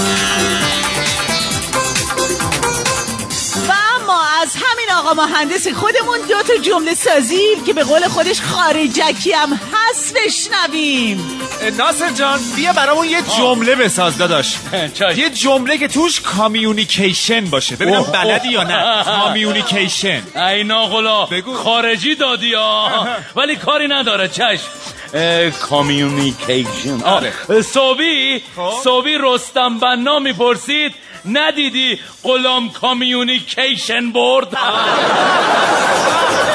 از همین آقا مهندس خودمون 2 تا جمله سازی که به قول خودش خارجکی هم هست بشنویم. ناصر جان بیا برامون یه جمله بساز داداش. یه جمله که توش کامیونیکیشن باشه. ببینم بلدی یا نه. کامیونیکیشن. ای ناقلا خارجی دادی ولی کاری نداره. چشم. کامیونیکیشن. صوبی رستم بنا میپرسید ندیدی غلام کامیونیکیشن برد؟